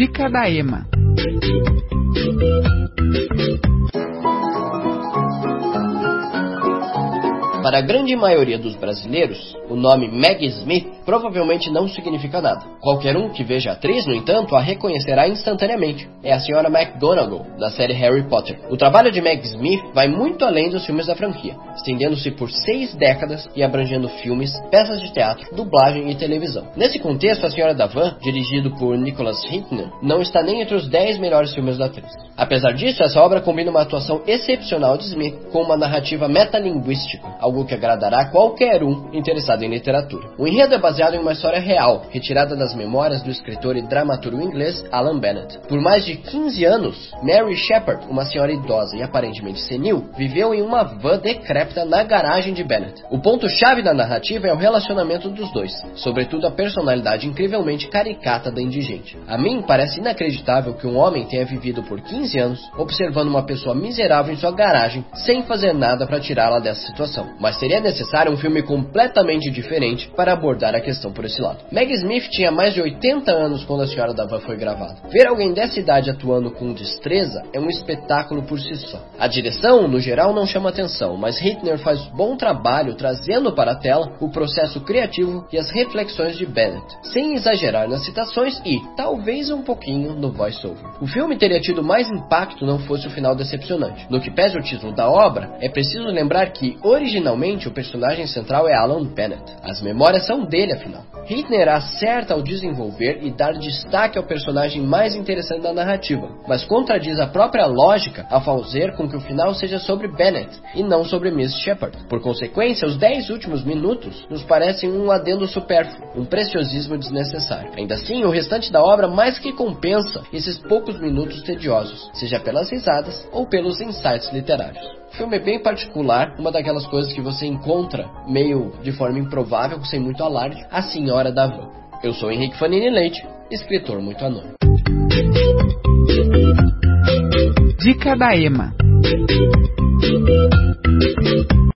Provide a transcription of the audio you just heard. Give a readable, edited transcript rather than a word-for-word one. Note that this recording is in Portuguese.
Dica da Ema. Para a grande maioria dos brasileiros, o nome Maggie Smith provavelmente não significa nada. Qualquer um que veja a atriz, no entanto, a reconhecerá instantaneamente. É a Sra. McGonagall, da série Harry Potter. O trabalho de Maggie Smith vai muito além dos filmes da franquia, estendendo-se por 6 décadas e abrangendo filmes, peças de teatro, dublagem e televisão. Nesse contexto, A Senhora da Van, dirigido por Nicholas Hytner, não está nem entre os 10 melhores filmes da atriz. Apesar disso, essa obra combina uma atuação excepcional de Smith com uma narrativa metalinguística, algo que agradará qualquer um interessado em literatura. O enredo é baseado em uma história real, retirada das memórias do escritor e dramaturgo inglês Alan Bennett. Por mais de 15 anos, Mary Shepard, uma senhora idosa e aparentemente senil, viveu em uma van decrépita na garagem de Bennett. O ponto-chave da narrativa é o relacionamento dos dois, sobretudo a personalidade incrivelmente caricata da indigente. A mim parece inacreditável que um homem tenha vivido por 15 anos observando uma pessoa miserável em sua garagem sem fazer nada para tirá-la dessa situação. Mas seria necessário um filme completamente diferente para abordar a questão por esse lado. Maggie Smith tinha mais de 80 anos quando A Senhora da Van foi gravada. Ver alguém dessa idade atuando com destreza é um espetáculo por si só. A direção, no geral, não chama atenção, mas Hytner faz bom trabalho trazendo para a tela o processo criativo e as reflexões de Bennett, sem exagerar nas citações e, talvez um pouquinho, no voice-over. O filme teria tido mais impacto não fosse o final decepcionante. No que pese o título da obra, é preciso lembrar que, originalmente, o personagem central é Alan Bennett. As memórias são dele, afinal. Hytner acerta ao desenvolver e dar destaque ao personagem mais interessante da narrativa, mas contradiz a própria lógica ao fazer com que o final seja sobre Bennett e não sobre Miss Shepard. Por consequência, os 10 últimos minutos nos parecem um adendo supérfluo, um preciosismo desnecessário. Ainda assim, o restante da obra mais que compensa esses poucos minutos tediosos, seja pelas risadas ou pelos insights literários. O filme é bem particular, uma daquelas coisas que você encontra meio de forma improvável, sem muito alarde, A Senhora da Van. Eu sou Henrique Fanini Leite, escritor muito anônimo. Dica da Ema.